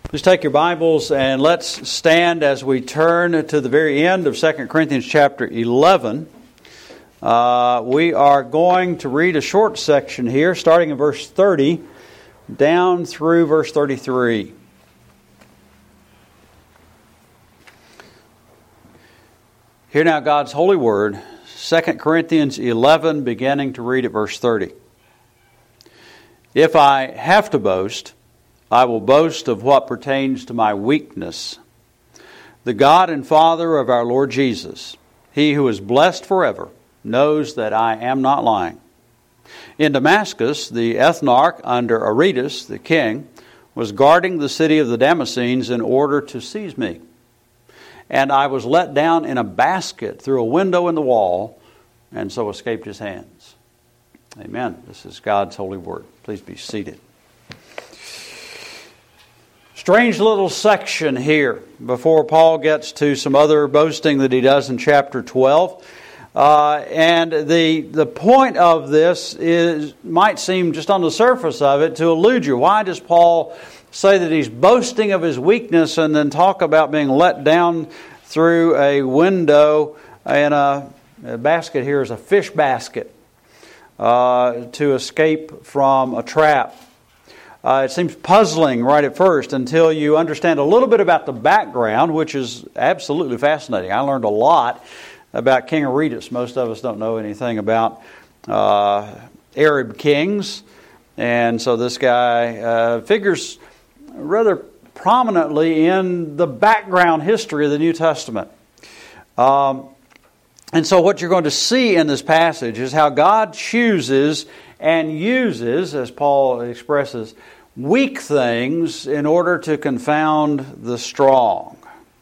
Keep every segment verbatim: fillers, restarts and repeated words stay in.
Please take your Bibles and let's stand as we turn to the very end of Second Corinthians chapter eleven. Uh, we are going to read a short section here, starting in verse thirty, down through verse thirty-three. Hear now God's holy word, Second Corinthians eleven, beginning to read at verse thirty. If I have to boast, I will boast of what pertains to my weakness. The God and Father of our Lord Jesus, He who is blessed forever, knows that I am not lying. In Damascus, the ethnarch under Aretas, the king, was guarding the city of the Damascenes in order to seize me. And I was let down in a basket through a window in the wall, and so escaped his hands. Amen. This is God's holy word. Please be seated. Strange little section here before Paul gets to some other boasting that he does in chapter twelve. Uh, and the the point of this is might seem just on the surface of it to elude you. Why does Paul say that he's boasting of his weakness and then talk about being let down through a window in a, a basket here is a fish basket uh, to escape from a trap? Uh, it seems puzzling right at first until you understand a little bit about the background, which is absolutely fascinating. I learned a lot about King Aretas. Most of us don't know anything about uh, Arab kings. And so this guy uh, figures rather prominently in the background history of the New Testament. Um, and so what you're going to see in this passage is how God chooses and uses, as Paul expresses, weak things in order to confound the strong.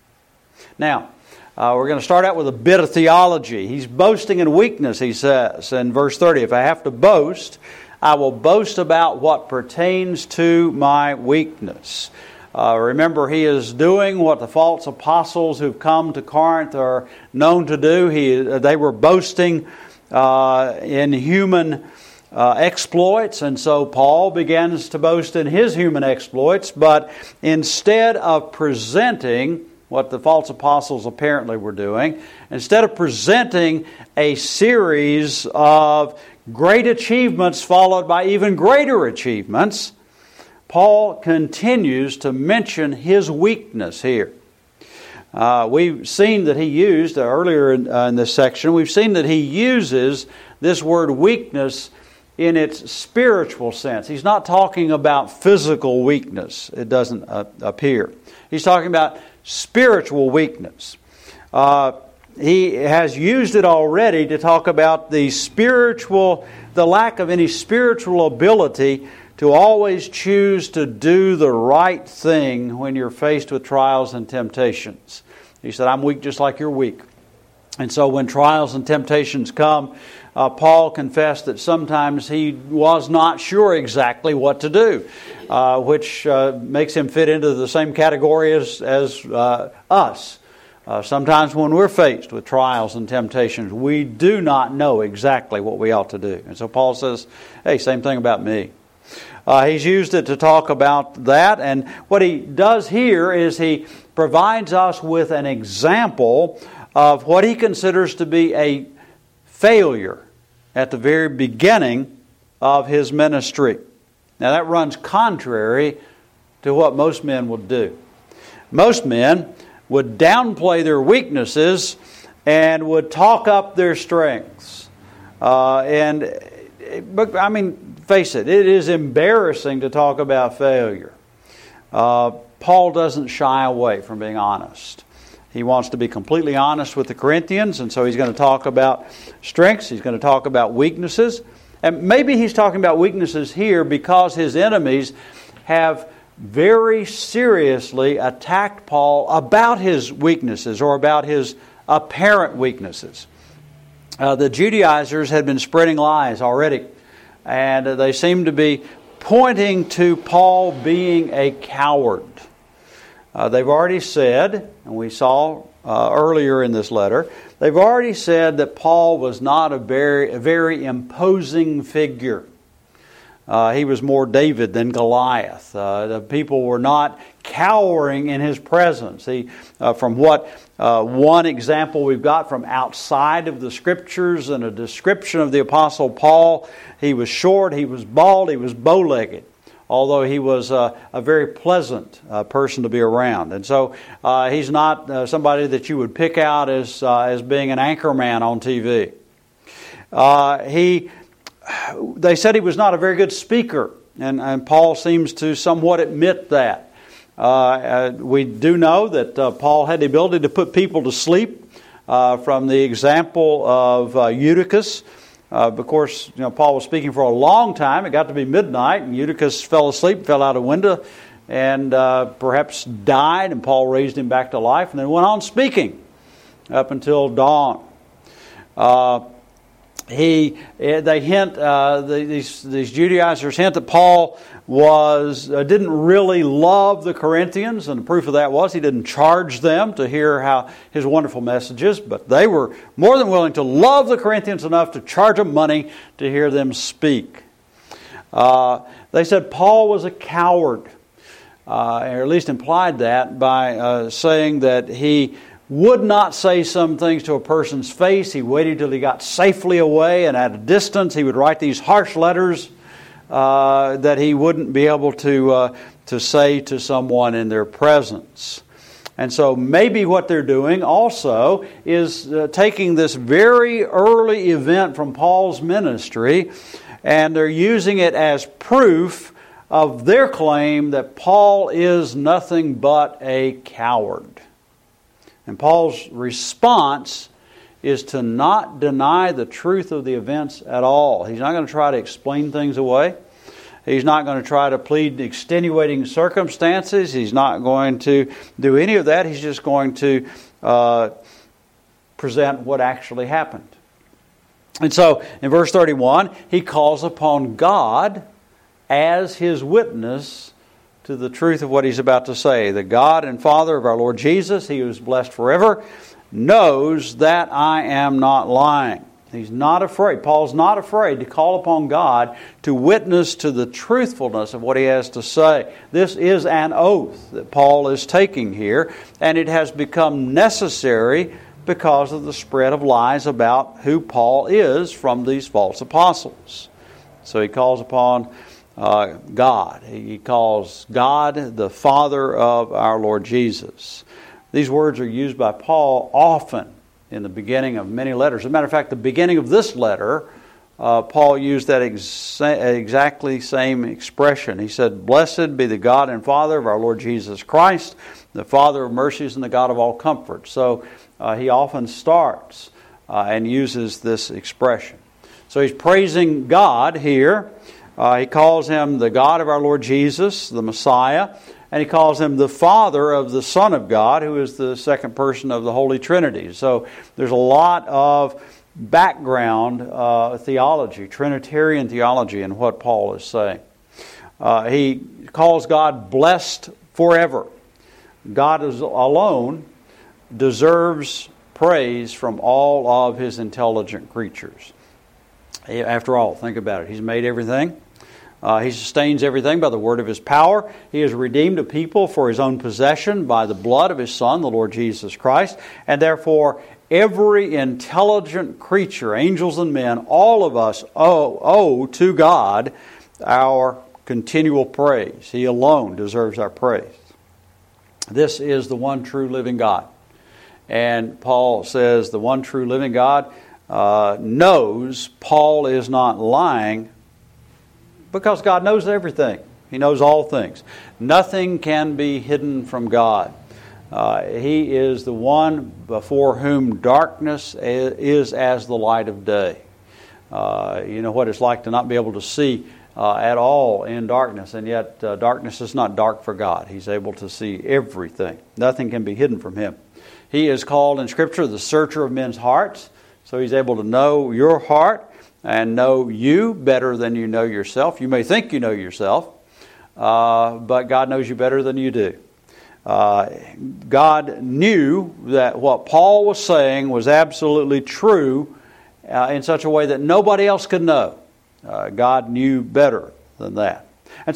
Now, uh, we're going to start out with a bit of theology. He's boasting in weakness, he says, in verse thirty. If I have to boast, I will boast about what pertains to my weakness. Uh, remember, he is doing what the false apostles who've come to Corinth are known to do. He, they were boasting uh, in human Uh, exploits, and so Paul begins to boast in his human exploits, but instead of presenting what the false apostles apparently were doing, instead of presenting a series of great achievements followed by even greater achievements, Paul continues to mention his weakness here. Uh, we've seen that he used, uh, earlier in, uh, in this section, we've seen that he uses this word weakness in its spiritual sense. He's not talking about physical weakness. It doesn't uh, appear. He's talking about spiritual weakness. Uh, he has used it already to talk about the spiritual, the lack of any spiritual ability to always choose to do the right thing when you're faced with trials and temptations. He said, I'm weak just like you're weak. And so when trials and temptations come, Uh, Paul confessed that sometimes he was not sure exactly what to do, uh, which uh, makes him fit into the same category as, as uh, us. Uh, sometimes when we're faced with trials and temptations, we do not know exactly what we ought to do. And so Paul says, hey, same thing about me. Uh, he's used it to talk about that, and what he does here is he provides us with an example of what he considers to be a failure at the very beginning of his ministry. Now that runs contrary to what most men would do. Most men would downplay their weaknesses and would talk up their strengths. Uh, and, but I mean, face it, it is embarrassing to talk about failure. Uh, Paul doesn't shy away from being honest. He wants to be completely honest with the Corinthians, and so he's going to talk about strengths, he's going to talk about weaknesses. And maybe he's talking about weaknesses here because his enemies have very seriously attacked Paul about his weaknesses or about his apparent weaknesses. Uh, the Judaizers had been spreading lies already, and they seem to be pointing to Paul being a coward. Uh, they've already said, and we saw uh, earlier in this letter, they've already said that Paul was not a very, a very imposing figure. Uh, he was more David than Goliath. Uh, the people were not cowering in his presence. He, uh, from what uh, one example we've got from outside of the Scriptures and a description of the Apostle Paul, he was short, he was bald, he was bow-legged, although he was uh, a very pleasant uh, person to be around. And so uh, he's not uh, somebody that you would pick out as, uh, as being an anchorman on T V. Uh, he, they said he was not a very good speaker, and, and Paul seems to somewhat admit that. Uh, uh, we do know that uh, Paul had the ability to put people to sleep uh, from the example of uh, Eutychus. Uh, of course, you know, Paul was speaking for a long time. It got to be midnight, and Eutychus fell asleep, fell out a window, and uh, perhaps died, and Paul raised him back to life, and then went on speaking up until dawn. Uh, he, they hint, uh, the, these, these Judaizers hint that Paul was uh, didn't really love the Corinthians, and the proof of that was he didn't charge them to hear how his wonderful messages, but they were more than willing to love the Corinthians enough to charge them money to hear them speak. Uh, they said Paul was a coward, uh, or at least implied that by uh, saying that he would not say some things to a person's face. He waited till he got safely away, and at a distance he would write these harsh letters uh, that he wouldn't be able to uh, to say to someone in their presence. And so maybe what they're doing also is uh, taking this very early event from Paul's ministry, and they're using it as proof of their claim that Paul is nothing but a coward. And Paul's response is to not deny the truth of the events at all. He's not going to try to explain things away. He's not going to try to plead extenuating circumstances. He's not going to do any of that. He's just going to uh, present what actually happened. And so, in verse thirty-one, he calls upon God as his witness to the truth of what he's about to say. The God and Father of our Lord Jesus, He who is blessed forever, knows that I am not lying. He's not afraid. Paul's not afraid to call upon God to witness to the truthfulness of what he has to say. This is an oath that Paul is taking here, and it has become necessary because of the spread of lies about who Paul is from these false apostles. So he calls upon Uh, God. He calls God the Father of our Lord Jesus. These words are used by Paul often in the beginning of many letters. As a matter of fact, the beginning of this letter, uh, Paul used that exa- exactly same expression. He said, "Blessed be the God and Father of our Lord Jesus Christ, the Father of mercies and the God of all comfort." So uh, he often starts uh, and uses this expression. So he's praising God here. Uh, he calls Him the God of our Lord Jesus, the Messiah, and He calls Him the Father of the Son of God, who is the second person of the Holy Trinity. So there's a lot of background uh, theology, Trinitarian theology in what Paul is saying. Uh, he calls God blessed forever. God is alone deserves praise from all of His intelligent creatures. After all, think about it. He's made everything. Uh, he sustains everything by the word of His power. He has redeemed a people for His own possession by the blood of His Son, the Lord Jesus Christ. And therefore, every intelligent creature, angels and men, all of us owe, owe to God our continual praise. He alone deserves our praise. This is the one true living God. And Paul says the one true living God uh, knows Paul is not lying because God knows everything. He knows all things. Nothing can be hidden from God. Uh, he is the one before whom darkness is as the light of day. Uh, you know what it's like to not be able to see uh, at all in darkness, and yet uh, darkness is not dark for God. He's able to see everything. Nothing can be hidden from Him. He is called in Scripture the searcher of men's hearts, so He's able to know your heart and know you better than you know yourself. You may think you know yourself, uh, but God knows you better than you do. Uh, God knew that what Paul was saying was absolutely true uh, in such a way that nobody else could know. Uh, God knew better than that. And so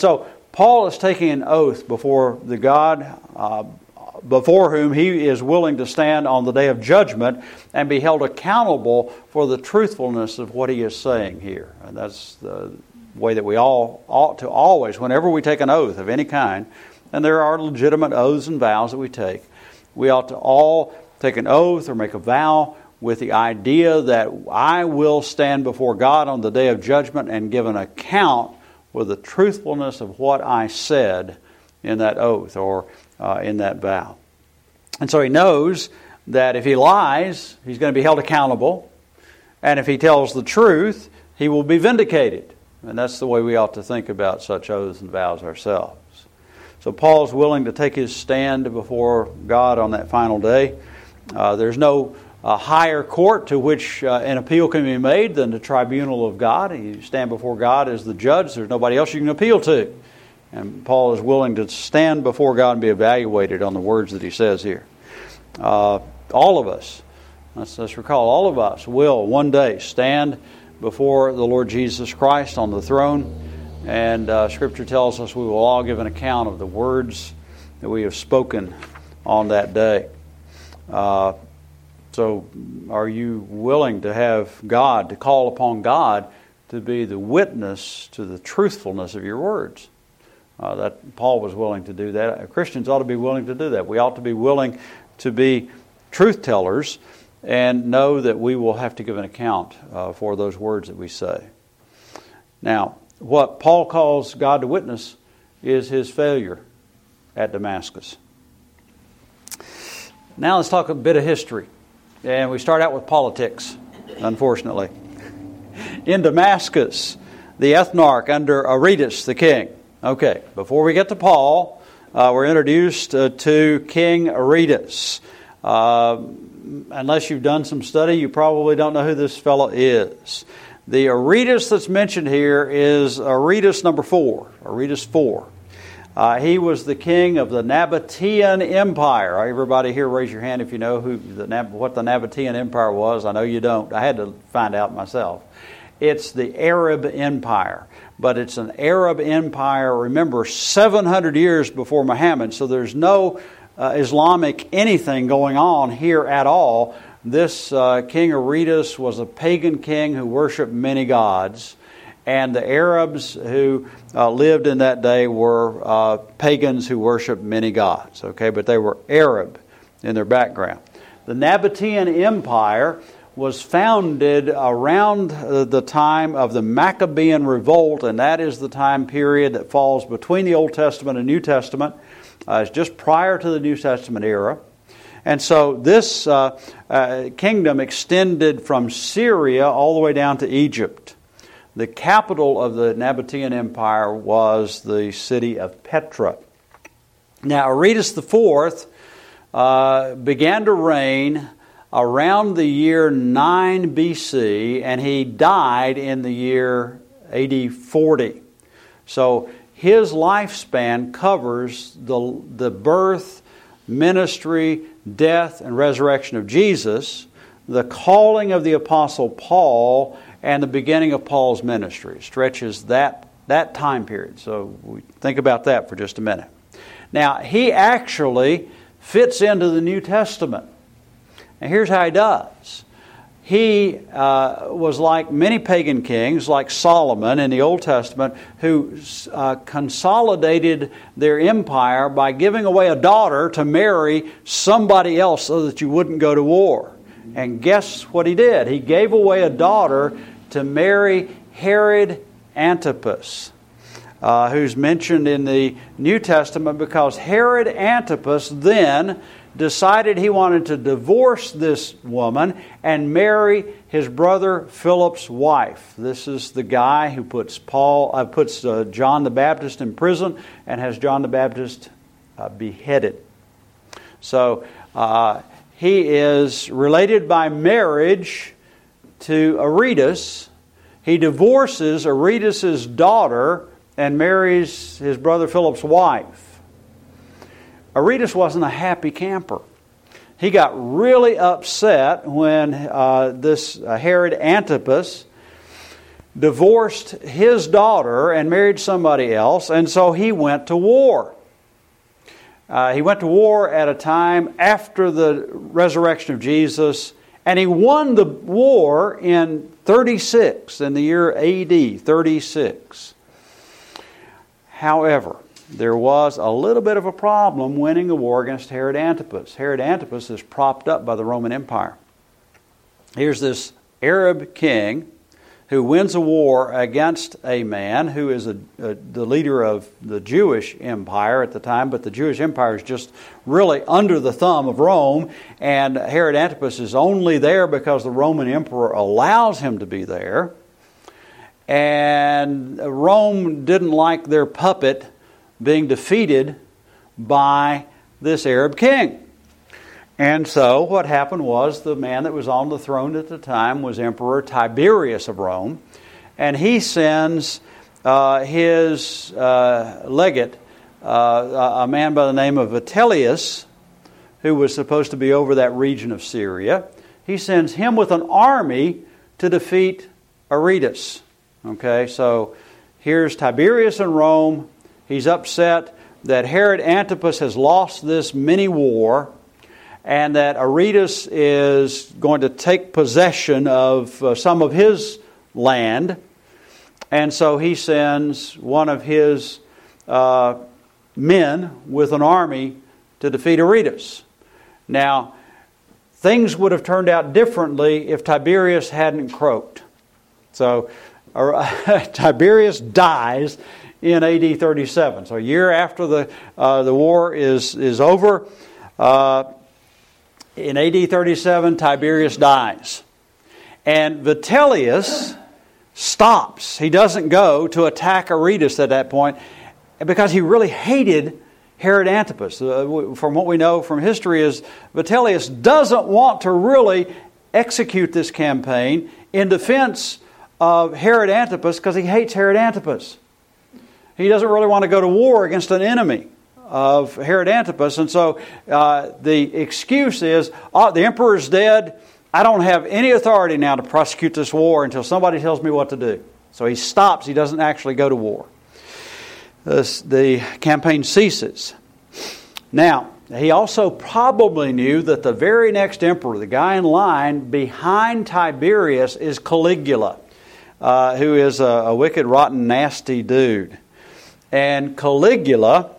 Paul is taking an oath before the God uh, before whom he is willing to stand on the day of judgment and be held accountable for the truthfulness of what he is saying here. And that's the way that we all ought to always, whenever we take an oath of any kind, and there are legitimate oaths and vows that we take, we ought to all take an oath or make a vow with the idea that I will stand before God on the day of judgment and give an account for the truthfulness of what I said in that oath or uh, in that vow. And so he knows that if he lies, he's going to be held accountable. And if he tells the truth, he will be vindicated. And that's the way we ought to think about such oaths and vows ourselves. So Paul's willing to take his stand before God on that final day. Uh, there's no uh, higher court to which uh, an appeal can be made than the tribunal of God. You stand before God as the judge. There's nobody else you can appeal to. And Paul is willing to stand before God and be evaluated on the words that he says here. Uh, all of us, let's, let's recall, all of us will one day stand before the Lord Jesus Christ on the throne. And uh, Scripture tells us we will all give an account of the words that we have spoken on that day. Uh, so are you willing to have God, to call upon God to be the witness to the truthfulness of your words? Uh, that Paul was willing to do that. Christians ought to be willing to do that. We ought to be willing to be truth tellers and know that we will have to give an account uh, for those words that we say. Now, what Paul calls God to witness is his failure at Damascus. Now let's talk a bit of history. And we start out with politics, unfortunately. In Damascus, the ethnarch under Aretas the king. Okay, before we get to Paul, uh, we're introduced uh, to King Aretas. Uh, unless you've done some study, you probably don't know who this fellow is. The Aretas that's mentioned here is Aretas number four, Aretas four. Uh, he was the king of the Nabatean Empire. Everybody here, raise your hand if you know who the what the Nabatean Empire was. I know you don't. I had to find out myself. It's the Arab Empire, but it's an Arab empire, remember, seven hundred years before Muhammad, so there's no uh, Islamic anything going on here at all. This uh, King Aretas was a pagan king who worshipped many gods, and the Arabs who uh, lived in that day were uh, pagans who worshipped many gods, okay, but they were Arab in their background. The Nabatean Empire was founded around the time of the Maccabean Revolt, and that is the time period that falls between the Old Testament and New Testament. Uh, it's just prior to the New Testament era. And so this uh, uh, kingdom extended from Syria all the way down to Egypt. The capital of the Nabatean Empire was the city of Petra. Now, Aretas the fourth uh, began to reign around the year nine B C, and he died in the year A D forty. So his lifespan covers the, the birth, ministry, death, and resurrection of Jesus, the calling of the Apostle Paul, and the beginning of Paul's ministry. It stretches that, that time period. So we think about that for just a minute. Now, he actually fits into the New Testament. And here's how he does. He uh, was like many pagan kings, like Solomon in the Old Testament, who uh, consolidated their empire by giving away a daughter to marry somebody else so that you wouldn't go to war. And guess what he did? He gave away a daughter to marry Herod Antipas, uh, who's mentioned in the New Testament because Herod Antipas then decided he wanted to divorce this woman and marry his brother Philip's wife. This is the guy who puts Paul, uh, puts uh, John the Baptist in prison and has John the Baptist uh, beheaded. So uh, he is related by marriage to Aretas. He divorces Aretas' daughter and marries his brother Philip's wife. Aretas wasn't a happy camper. He got really upset when uh, this uh, Herod Antipas divorced his daughter and married somebody else, and so he went to war. Uh, he went to war at a time after the resurrection of Jesus, and he won the war in thirty-six, in the year A D thirty-six. However, there was a little bit of a problem winning the war against Herod Antipas. Herod Antipas is propped up by the Roman Empire. Here's this Arab king who wins a war against a man who is a, a, the leader of the Jewish empire at the time, but the Jewish empire is just really under the thumb of Rome, and Herod Antipas is only there because the Roman emperor allows him to be there. And Rome didn't like their puppet being defeated by this Arab king. And so what happened was the man that was on the throne at the time was Emperor Tiberius of Rome, and he sends uh, his uh, legate, uh, a man by the name of Vitellius, who was supposed to be over that region of Syria. He sends him with an army to defeat Aretas. Okay, so here's Tiberius in Rome. He's upset that Herod Antipas has lost this mini war, and that Aretas is going to take possession of uh, some of his land. And so he sends one of his uh, men with an army to defeat Aretas. Now, things would have turned out differently if Tiberius hadn't croaked. So uh, Tiberius dies in A D thirty-seven. So a year after the uh, the war is, is over, uh, in A D thirty-seven, Tiberius dies. And Vitellius stops. He doesn't go to attack Aretas at that point because he really hated Herod Antipas. Uh, from what we know from history is Vitellius doesn't want to really execute this campaign in defense of Herod Antipas because he hates Herod Antipas. He doesn't really want to go to war against an enemy of Herod Antipas, and so uh, the excuse is, oh, the emperor's dead, I don't have any authority now to prosecute this war until somebody tells me what to do. So he stops, he doesn't actually go to war. This, the campaign ceases. Now, he also probably knew that the very next emperor, the guy in line behind Tiberius, is Caligula, uh, who is a, a wicked, rotten, nasty dude. And Caligula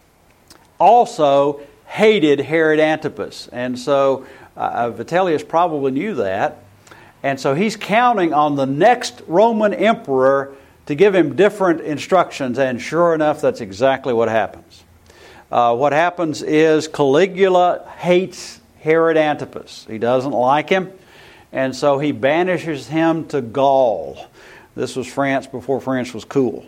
also hated Herod Antipas. And so uh, Vitellius probably knew that. And so he's counting on the next Roman emperor to give him different instructions. And sure enough, that's exactly what happens. Uh, what happens is Caligula hates Herod Antipas. He doesn't like him. And so he banishes him to Gaul. This was France before France was cool.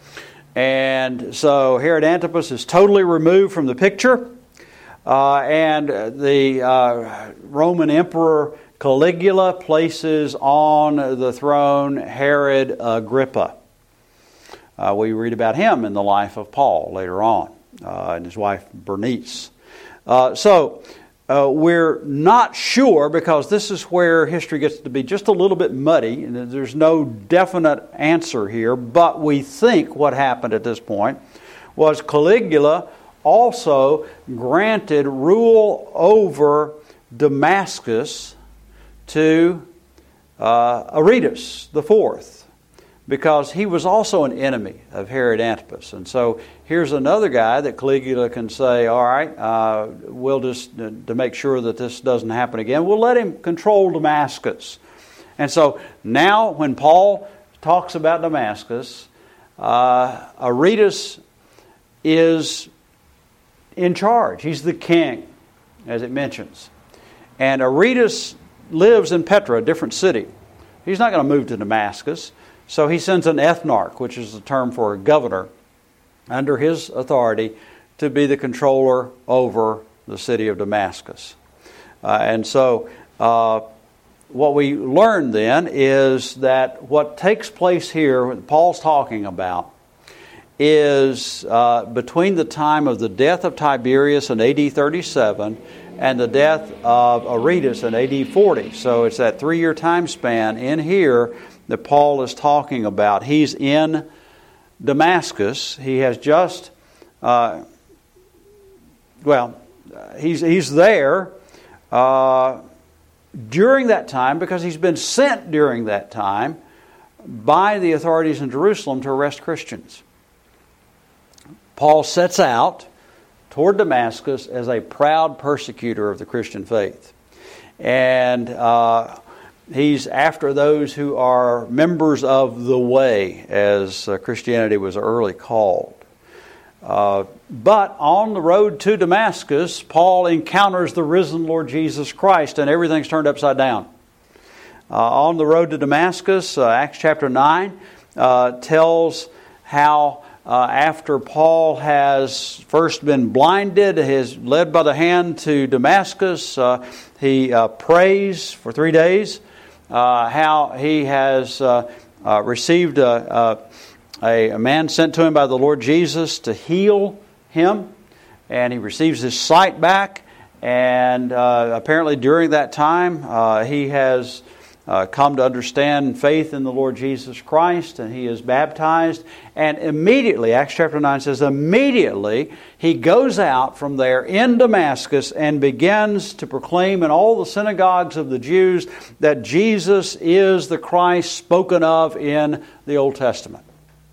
And so Herod Antipas is totally removed from the picture. Uh, and the uh, Roman Emperor Caligula places on the throne Herod Agrippa. Uh, we read about him in the life of Paul later on, uh, and his wife Bernice. Uh, so uh, we're not sure, because this is where history gets to be just a little bit muddy, and there's no definite answer here, but we think what happened at this point was Caligula also granted rule over Damascus to uh, Aretas the fourth, because he was also an enemy of Herod Antipas. And so here's another guy that Caligula can say, all right, uh, we'll just, uh, to make sure that this doesn't happen again, we'll let him control Damascus. And so now when Paul talks about Damascus, uh, Aretas is in charge. He's the king, as it mentions. And Aretas lives in Petra, a different city. He's not going to move to Damascus. So he sends an ethnarch, which is the term for a governor, under his authority to be the controller over the city of Damascus. Uh, and so uh, what we learn then is that what takes place here, what Paul's talking about, is uh, between the time of the death of Tiberius in A D thirty-seven and the death of Aretas in A D forty. So it's that three-year time span in here that Paul is talking about. He's in Damascus. He has just, uh, well, he's he's there uh, during that time because he's been sent during that time by the authorities in Jerusalem to arrest Christians. Paul sets out toward Damascus as a proud persecutor of the Christian faith. And uh, he's after those who are members of the way, as uh, Christianity was early called. Uh, but on the road to Damascus, Paul encounters the risen Lord Jesus Christ, and everything's turned upside down. Uh, on the road to Damascus, uh, Acts chapter nine uh, tells how uh, after Paul has first been blinded, is led by the hand to Damascus, uh, he uh, prays for three days, uh, how he has uh, uh, received a, a, a man sent to him by the Lord Jesus to heal him, and he receives his sight back, and uh, apparently during that time uh, he has Uh, come to understand faith in the Lord Jesus Christ, and he is baptized. And immediately, Acts chapter nine says, immediately he goes out from there in Damascus and begins to proclaim in all the synagogues of the Jews that Jesus is the Christ spoken of in the Old Testament.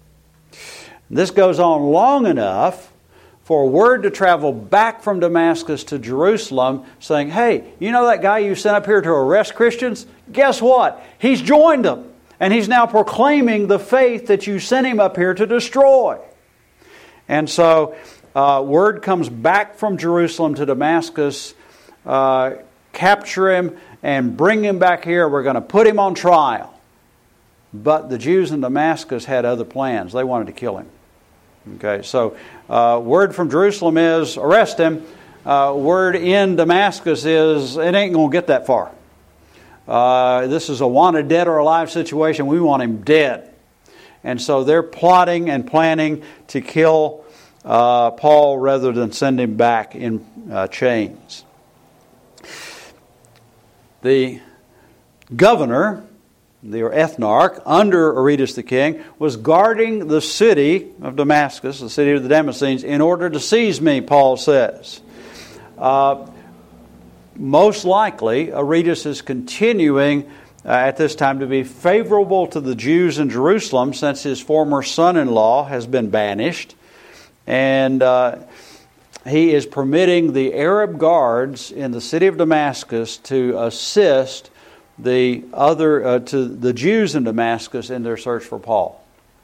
This goes on long enough for word to travel back from Damascus to Jerusalem saying, hey, you know that guy you sent up here to arrest Christians? Guess what? He's joined them. And he's now proclaiming the faith that you sent him up here to destroy. And so uh, word comes back from Jerusalem to Damascus, uh, capture him and bring him back here. We're going to put him on trial. But the Jews in Damascus had other plans. They wanted to kill him. Okay, so uh, word from Jerusalem is arrest him. Uh, word in Damascus is it ain't going to get that far. Uh, this is a wanted dead or alive situation. We want him dead. And so they're plotting and planning to kill uh, Paul rather than send him back in uh, chains. The governor, the ethnarch, under Aretas the king, was guarding the city of Damascus, the city of the Damascenes, in order to seize me, Paul says. Uh, most likely, Aretas is continuing uh, at this time to be favorable to the Jews in Jerusalem since his former son-in-law has been banished. And uh, he is permitting the Arab guards in the city of Damascus to assist the other uh, to the Jews in Damascus in their search for Paul.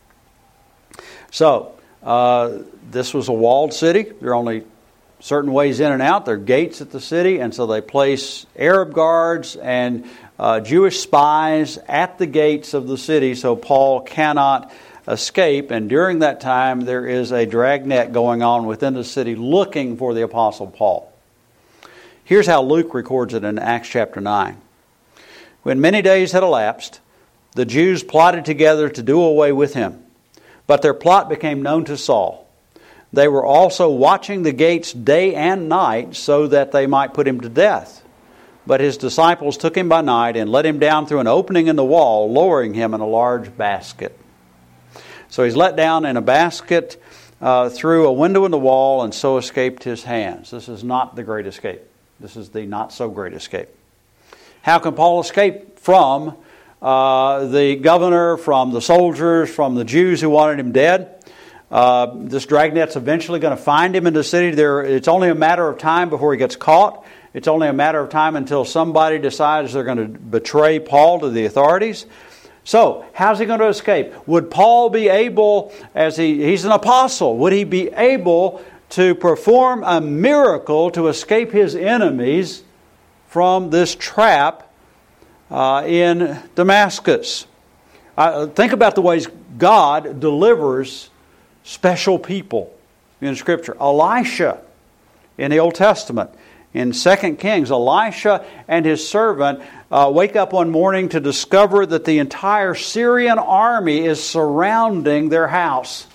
So uh, this was a walled city. There are only certain ways in and out. There are gates at the city, and so they place Arab guards and uh, Jewish spies at the gates of the city, so Paul cannot escape. And during that time, there is a dragnet going on within the city, looking for the Apostle Paul. Here's how Luke records it in Acts chapter nine. When many days had elapsed, the Jews plotted together to do away with him. But their plot became known to Saul. They were also watching the gates day and night so that they might put him to death. But his disciples took him by night and let him down through an opening in the wall, lowering him in a large basket. So he's let down in a basket uh, through a window in the wall and so escaped his hands. This is not the great escape. This is the not so great escape. How can Paul escape from uh, the governor, from the soldiers, from the Jews who wanted him dead? Uh, this dragnet's eventually going to find him in the city. There, it's only a matter of time before he gets caught. It's only a matter of time until somebody decides they're going to betray Paul to the authorities. So, how's he going to escape? Would Paul be able, as he, he's an apostle, would he be able to perform a miracle to escape his enemies from this trap uh, in Damascus? Uh, think about the ways God delivers special people in Scripture. Elisha in the Old Testament. In Second Kings, Elisha and his servant uh, wake up one morning to discover that the entire Syrian army is surrounding their house.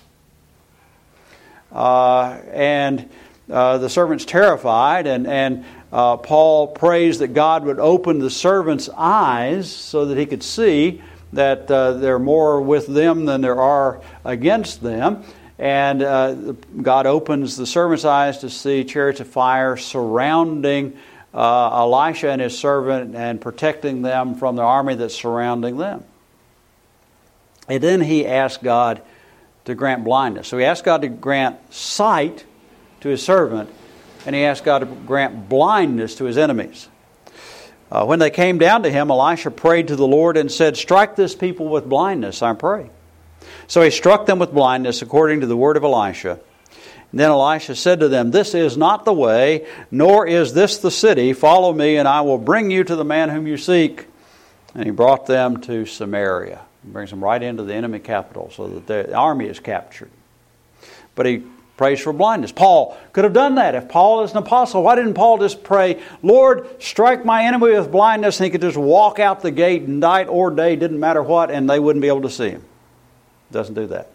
Uh, and uh, the servant's terrified, and, and uh, Paul prays that God would open the servant's eyes so that he could see that uh, there are more with them than there are against them. And uh, God opens the servant's eyes to see chariots of fire surrounding uh, Elisha and his servant and protecting them from the army that's surrounding them. And then he asked God to grant blindness. So he asked God to grant sight to his servant, and he asked God to grant blindness to his enemies. Uh, when they came down to him, Elisha prayed to the Lord and said, "Strike this people with blindness, I pray." So he struck them with blindness according to the word of Elisha. And then Elisha said to them, "This is not the way, nor is this the city. Follow me, and I will bring you to the man whom you seek." And he brought them to Samaria. He brings them right into the enemy capital so that the army is captured. But he prays for blindness. Paul could have done that. If Paul is an apostle, why didn't Paul just pray, "Lord, strike my enemy with blindness," and he could just walk out the gate, night or day, didn't matter what, and they wouldn't be able to see him? Doesn't do that.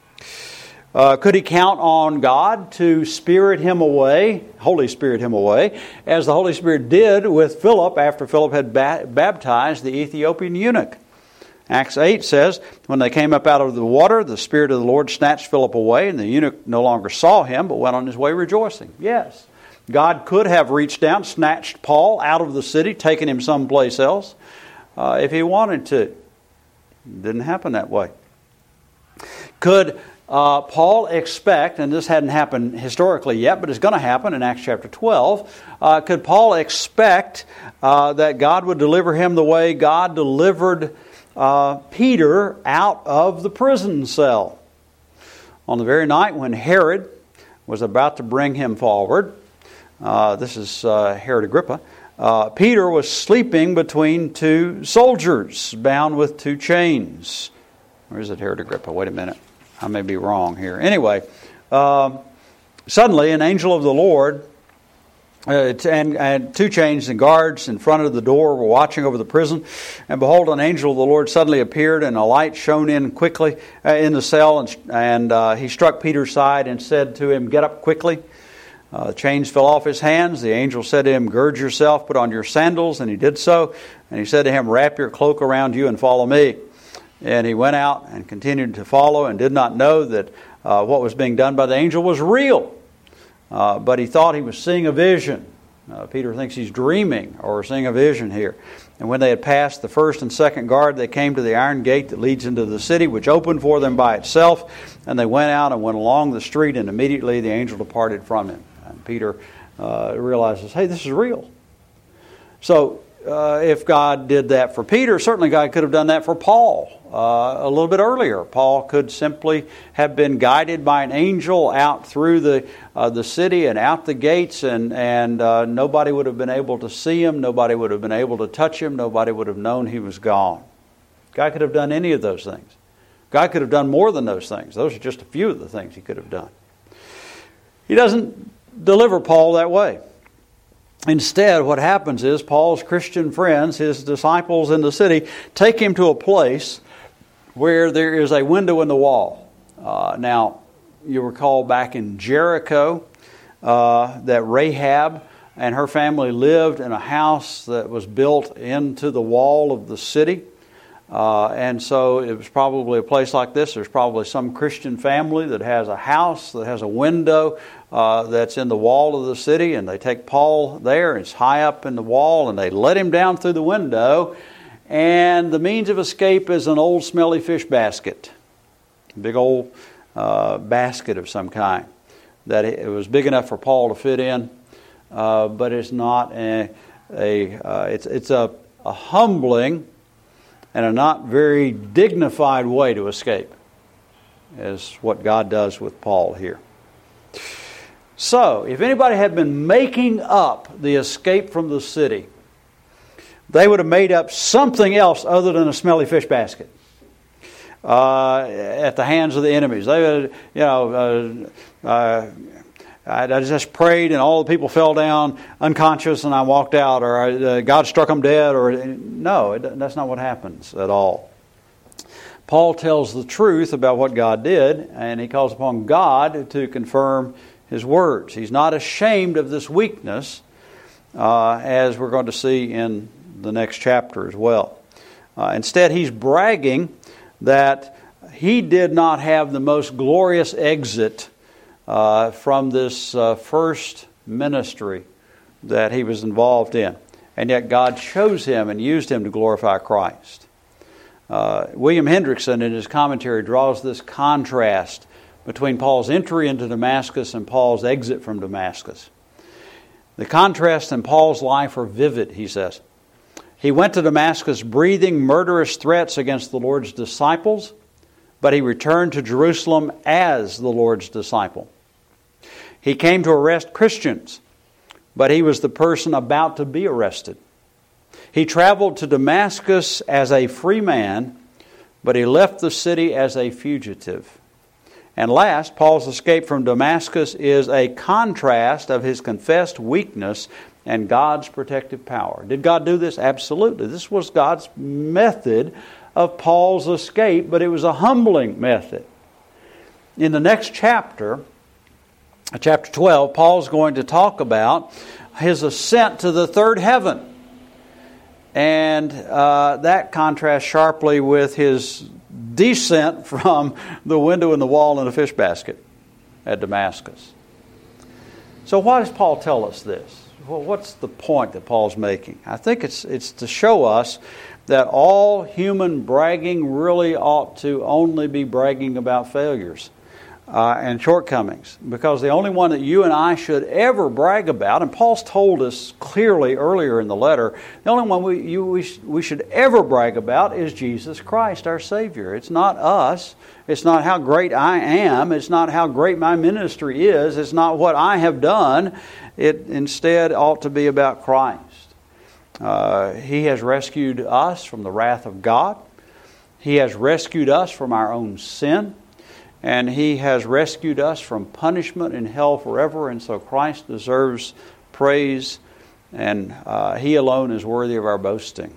Uh, could he count on God to spirit him away, Holy Spirit him away, as the Holy Spirit did with Philip after Philip had ba- baptized the Ethiopian eunuch? Acts eight says, when they came up out of the water, the Spirit of the Lord snatched Philip away, and the eunuch no longer saw him, but went on his way rejoicing. Yes, God could have reached down, snatched Paul out of the city, taken him someplace else, uh, if he wanted to. It didn't happen that way. Could uh, Paul expect, and this hadn't happened historically yet, but it's going to happen in Acts chapter twelve, uh, could Paul expect uh, that God would deliver him the way God delivered Uh, Peter out of the prison cell? On the very night when Herod was about to bring him forward, uh, this is uh, Herod Agrippa, uh, Peter was sleeping between two soldiers bound with two chains. Or is it Herod Agrippa? Wait a minute. I may be wrong here. Anyway, uh, suddenly an angel of the Lord Uh, and, and two chains and guards in front of the door were watching over the prison. And behold, an angel of the Lord suddenly appeared, and a light shone in quickly uh, in the cell. And, and uh, he struck Peter's side and said to him, "Get up quickly." Uh, the chains fell off his hands. The angel said to him, "Gird yourself, put on your sandals." And he did so. And he said to him, "Wrap your cloak around you and follow me." And he went out and continued to follow, and did not know that uh, what was being done by the angel was real. Uh, but he thought he was seeing a vision. Uh, Peter thinks he's dreaming or seeing a vision here. And when they had passed the first and second guard, they came to the iron gate that leads into the city, which opened for them by itself. And they went out and went along the street, and immediately the angel departed from him. And Peter uh, realizes, hey, this is real. So uh, if God did that for Peter, certainly God could have done that for Paul uh, a little bit earlier. Paul could simply have been guided by an angel out through the uh, the city and out the gates, and, and uh, nobody would have been able to see him. Nobody would have been able to touch him. Nobody would have known he was gone. God could have done any of those things. God could have done more than those things. Those are just a few of the things he could have done. He doesn't deliver Paul that way. Instead, what happens is Paul's Christian friends, his disciples in the city, take him to a place where there is a window in the wall. Uh, now, you recall back in Jericho uh, that Rahab and her family lived in a house that was built into the wall of the city. Uh, and so it was probably a place like this. There's probably some Christian family that has a house that has a window uh, that's in the wall of the city, and they take Paul there. It's high up in the wall, and they let him down through the window, and the means of escape is an old smelly fish basket, a big old uh, basket of some kind that it was big enough for Paul to fit in, uh, but it's not a, a uh, it's it's a, a humbling and a not very dignified way to escape, is what God does with Paul here. So, if anybody had been making up the escape from the city, they would have made up something else other than a smelly fish basket uh, at the hands of the enemies. They would, you know, uh, uh, I just prayed and all the people fell down unconscious and I walked out, or uh, God struck them dead, or no, that's not what happens at all. Paul tells the truth about what God did, and he calls upon God to confirm his words. He's not ashamed of this weakness, uh, as we're going to see in the next chapter as well. Uh, instead, he's bragging that he did not have the most glorious exit uh, from this uh, first ministry that he was involved in. And yet God chose him and used him to glorify Christ. Uh, William Hendrickson, in his commentary, draws this contrast between Paul's entry into Damascus and Paul's exit from Damascus. The contrasts in Paul's life are vivid, he says. He went to Damascus breathing murderous threats against the Lord's disciples, but he returned to Jerusalem as the Lord's disciple. He came to arrest Christians, but he was the person about to be arrested. He traveled to Damascus as a free man, but he left the city as a fugitive. And last, Paul's escape from Damascus is a contrast of his confessed weakness and God's protective power. Did God do this? Absolutely. This was God's method of Paul's escape, but it was a humbling method. In the next chapter, chapter twelve, Paul's going to talk about his ascent to the third heaven. And uh, that contrasts sharply with his descent from the window in the wall in a fish basket at Damascus. So why does Paul tell us this? Well, what's the point that Paul's making? I think it's it's to show us that all human bragging really ought to only be bragging about failures uh, and shortcomings. Because the only one that you and I should ever brag about, and Paul's told us clearly earlier in the letter, the only one we, you, we, we should ever brag about is Jesus Christ, our Savior. It's not us. It's not how great I am. It's not how great my ministry is. It's not what I have done. It instead ought to be about Christ. Uh, he has rescued us from the wrath of God. He has rescued us from our own sin. And He has rescued us from punishment in hell forever. And so Christ deserves praise. And uh, He alone is worthy of our boasting.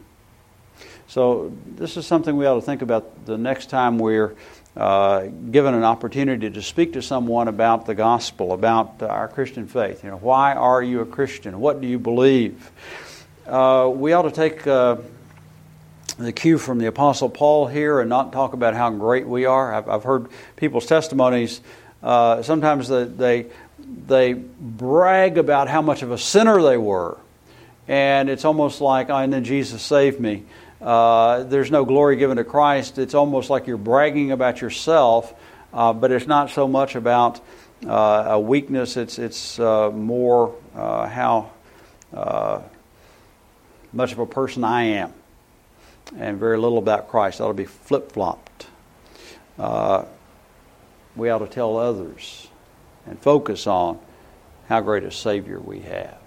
So this is something we ought to think about the next time we're Uh, given an opportunity to speak to someone about the gospel, about uh, our Christian faith. You know, why are you a Christian? What do you believe? Uh, we ought to take uh, the cue from the Apostle Paul here and not talk about how great we are. I've, I've heard people's testimonies. Uh, sometimes they, they they brag about how much of a sinner they were, and it's almost like, oh, and then Jesus saved me. Uh, there's no glory given to Christ. It's almost like you're bragging about yourself, uh, but it's not so much about uh, a weakness. It's it's uh, more uh, how uh, much of a person I am, and very little about Christ. It ought to be flip-flopped. Uh, we ought to tell others and focus on how great a Savior we have.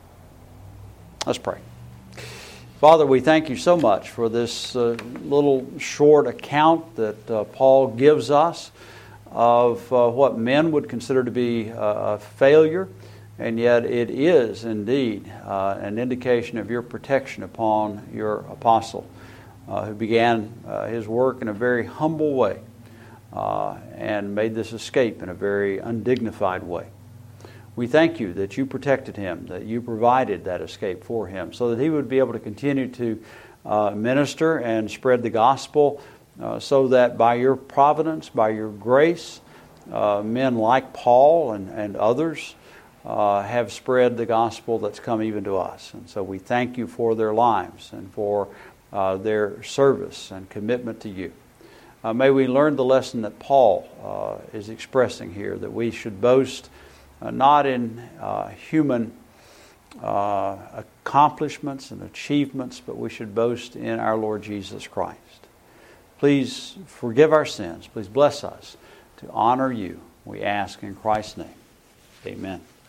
Let's pray. Father, we thank you so much for this uh, little short account that uh, Paul gives us of uh, what men would consider to be a failure, and yet it is indeed uh, an indication of your protection upon your apostle, uh, who began uh, his work in a very humble way uh, and made this escape in a very undignified way. We thank you that you protected him, that you provided that escape for him, so that he would be able to continue to uh, minister and spread the gospel, uh, so that by your providence, by your grace, uh, men like Paul and, and others uh, have spread the gospel that's come even to us. And so we thank you for their lives and for uh, their service and commitment to you. Uh, may we learn the lesson that Paul uh, is expressing here, that we should boast Uh, not in uh, human uh, accomplishments and achievements, but we should boast in our Lord Jesus Christ. Please forgive our sins. Please bless us to honor you. We ask in Christ's name. Amen.